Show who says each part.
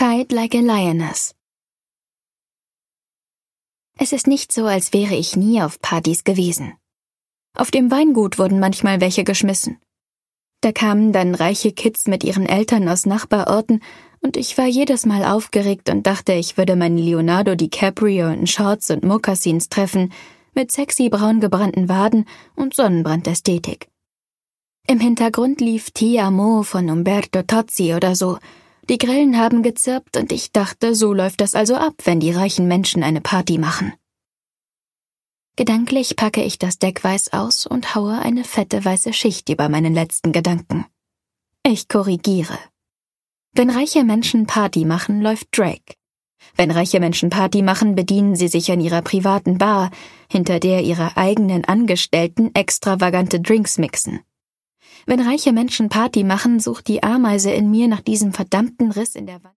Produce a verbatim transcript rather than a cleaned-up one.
Speaker 1: Tied like a Lioness. Es ist nicht so, als wäre ich nie auf Partys gewesen. Auf dem Weingut wurden manchmal welche geschmissen. Da kamen dann reiche Kids mit ihren Eltern aus Nachbarorten und ich war jedes Mal aufgeregt und dachte, ich würde meinen Leonardo DiCaprio in Shorts und Mokassins treffen, mit sexy braun gebrannten Waden und Sonnenbrandästhetik. Im Hintergrund lief Ti Amo von Umberto Tozzi oder so. Die Grillen haben gezirpt und ich dachte, so läuft das also ab, wenn die reichen Menschen eine Party machen. Gedanklich packe ich das Deck weiß aus und haue eine fette weiße Schicht über meinen letzten Gedanken. Ich korrigiere. Wenn reiche Menschen Party machen, läuft Drake. Wenn reiche Menschen Party machen, bedienen sie sich an ihrer privaten Bar, hinter der ihre eigenen Angestellten extravagante Drinks mixen. Wenn reiche Menschen Party machen, sucht die Ameise in mir nach diesem verdammten Riss in der Wand.